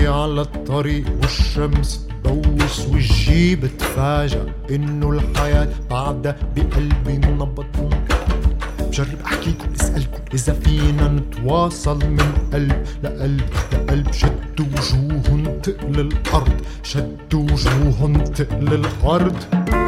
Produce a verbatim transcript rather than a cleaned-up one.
نمشي على الطريق والشمس تبوس وتجيب تفاجأ إنه الحياة بعدها بقلبي نبض. بجرب أحكيكم اسألكم إذا فينا نتواصل من قلب لقلب لقلب. شدوا وجوهن تقل الأرض، شدوا وجوهن تقل الأرض.